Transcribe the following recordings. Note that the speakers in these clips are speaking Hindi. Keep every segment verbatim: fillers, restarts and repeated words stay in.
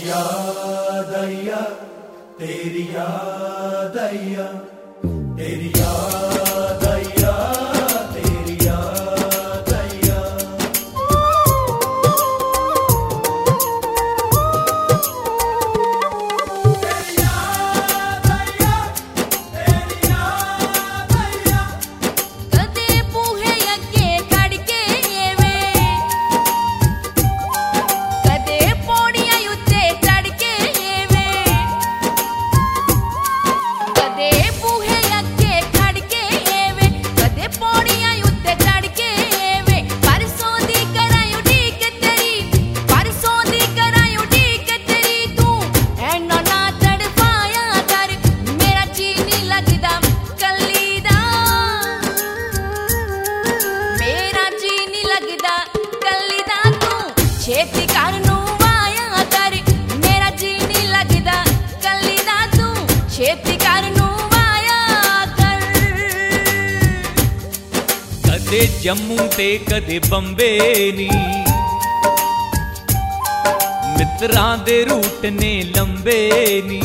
याद आइया तेरी याद आइया तेरी याद आइया तेरी याद आइया तेरी याद आइया तेरी याद आइया कदे बूहे अगे खड़ के वे कदे पौड़ियां उत्ते चढ़ के वे कदे बूहे अगे खड़ के वे कदे पौड़ियां उत्ते चढ़ के वे परसों दी कराई उड़ीक तेरी परसों दी कराई उड़ीक तेरी तू ऐना ना तड़पाया कर मेरा जी नहीं लगदा कल्ली दा मेरा जी नहीं लगदा कल्ली दा तू छेती कर नूं आया कर मेरा जी नहीं लगदा कल्ली दा तू छेती कर नूं आया कर कदे जम्मू ते कदे बंबे नी मित्रां दे रूट ने लंबे नी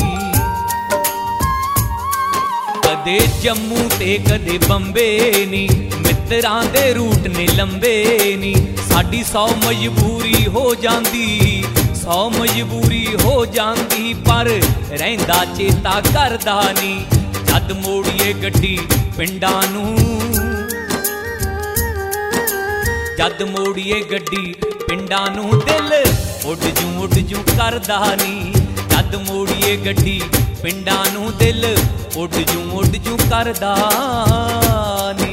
कदे जम्मू ते कदे बंबे नी मित्रां दे रूट ने लंबे नी साडी सौ मजबूरी हो जांदी सौ मजबूरी हो जांदी पर रहिंदा चेता करदा नी जद मोड़ीए गड्डी पिंडां नूं जद मोड़ीए गड्डी पिंडां नूं दिल उड जूं उड जूं करदा नी जद मोड़ीए गड्डी पिंडां नूं दिल उड जूं उड जूं करदा नी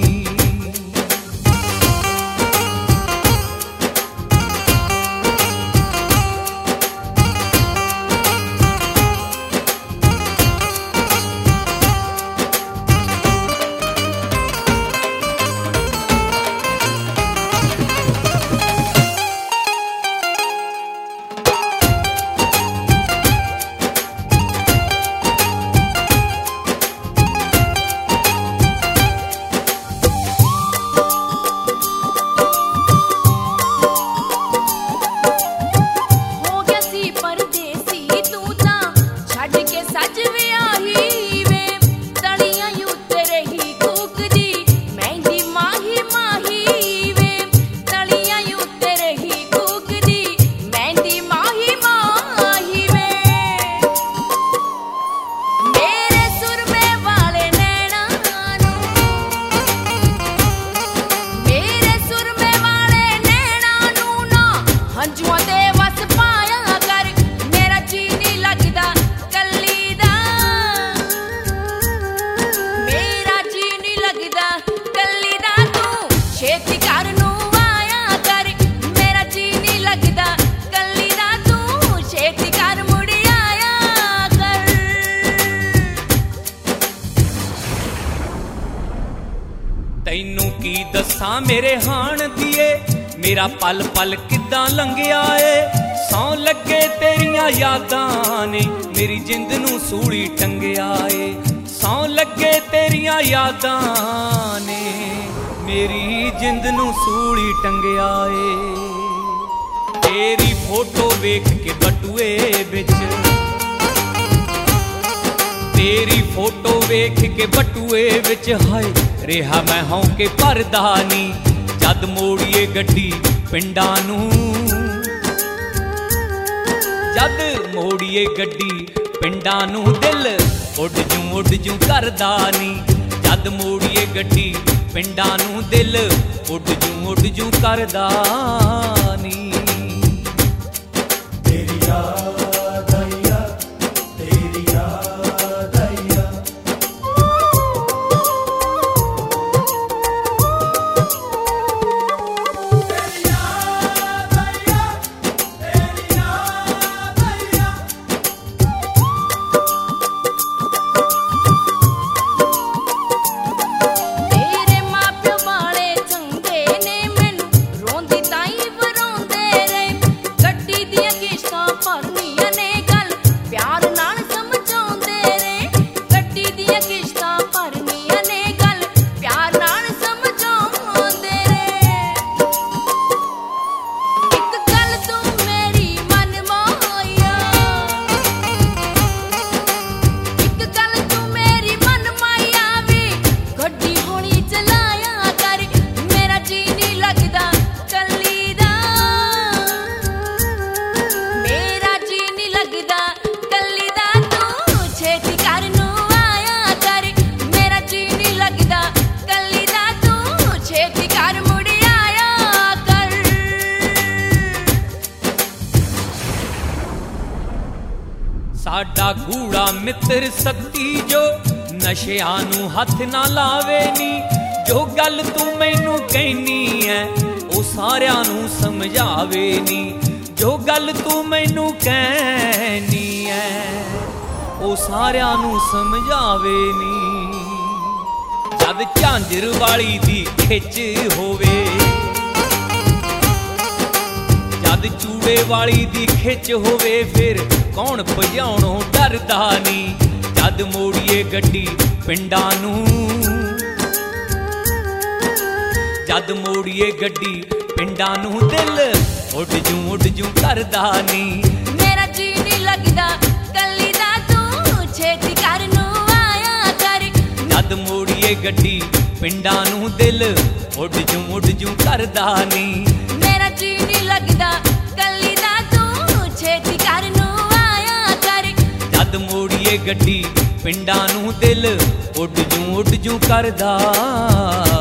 हो गया सी परदेसी तू तां छड्ड के सज विआही वे तलियां उत्ते रही कूकदी मेहंदी माही माही वे तलियां उत्ते रही कूकदी मेहंदी माही माही वे मेरे सुरमे वाले नैना नूं मेरे सुरमे वाले नैना नूं ना हंजुआं दे वस पाया कर मेरा जी नहीं लगदा कल्ली दा मेरा जी नहीं लगदा कल्ली दा तू छेती कर नूं आया कर मेरा जी नहीं लगदा कल्ली दा तू छेती कर मुड़ आया कर तैनू की दसां मेरे हाण दिए मेरा पल पल किदां लंघिया ए सौ लगे तेरियां यादां ने मेरी जिंद नूं सूली टंगिया ए सौ लगे तेरियां यादां ने मेरी जिंद नूं सूली टंगिया ए तेरी फोटो वेख के बटुए विच तेरी फोटो वेख के बटुए विच हाय रेहा मैं हों के परदा नी जद मोड़ीए गड्डी पिंडां नूं जद मोड़ीए गड्डी पिंडां नूं दिल उड जूं उड जूं करदा नी जद मोड़ीए गड्डी पिंडां नूं दिल उड जूं उड जूं करदा नी तेरी याद आइया तेरी याद आइया तेरी याद आइया तेरी याद आइया तेरे मां प्यो वाले चंगे ने मैनू रोंदी ताई वरोंदे रहे गड्डी दियां किश्तां भरनियां ने गल प्यार नाल समझाउंदे ਵੱਡਾ ਗੂੜਾ ਮਿੱਤਰ ਸੱਤੀ ਜੋ ਨਸ਼ਿਆਂ ਨੂੰ ਹੱਥ ਨਾ ਲਾਵੇ ਨੀ। ਜੋ ਗੱਲ ਤੂੰ ਮੈਨੂੰ ਕਹਿਨੀ ਐ ਉਹ ਸਾਰਿਆਂ ਨੂੰ ਸਮਝਾਵੇ ਨੀ। ਜੋ ਗੱਲ ਤੂੰ ਮੈਨੂੰ ਕਹਿਨੀ ਐ ਉਹ ਸਾਰਿਆਂ ਨੂੰ ਸਮਝਾਵੇ ਨੀ। ਜਦ ਝਾਂਜਰ ਵਾਲੀ ਦੀ ਖਿੱਚ ਹੋਵੇ, ਜਦ ਚੂੜੇ ਵਾਲੀ ਦੀ ਖਿੱਚ ਹੋਵੇ, ਫਿਰ ਕੌਣ ਭਜਾਉਣੋਂ ਡਰਦਾ ਨੀ। ਜਦ ਮੋੜੀਏ ਗੱਡੀ ਪਿੰਡਾਂ ਨੂੰ, ਜਦ ਮੋੜੀਏ ਗੱਡੀ ਪਿੰਡਾਂ ਨੂੰ, ਦਿਲ ਉੱਡ ਜੂ ਉੱਡ ਜੂ ਕਰਦਾ ਨੀ। ਮੇਰਾ ਜੀ ਨਹੀਂ ਲੱਗਦਾ ਕੱਲੀ ਦਾ, ਤੂੰ ਛੇਤੀ ਕਰ ਨੂੰ ਆਇਆ ਕਰ। ਜਦ ਮੋੜੀਏ ਗੱਡੀ ਪਿੰਡਾਂ ਨੂੰ, ਦਿਲ ਉੱਡ ਜੂ ਉੱਡ ਜੂ ਕਰਦਾ ਨੀ। ਮੇਰਾ ਜੀ ਨਹੀਂ ਲੱਗਦਾ ਕੱਲੀ ਦਾ, ਤੂੰ ਛੇਤੀ ਕਰ ਨੂੰ ਆਇਆ ਕਰ। ਜਦ ਮੋੜੀਏ ਗੱਡੀ ਪਿੰਡਾਂ ਨੂੰ, ਦਿਲ ਉੱਡ ਜੂ ਉੱਡ ਜੂ ਕਰਦਾ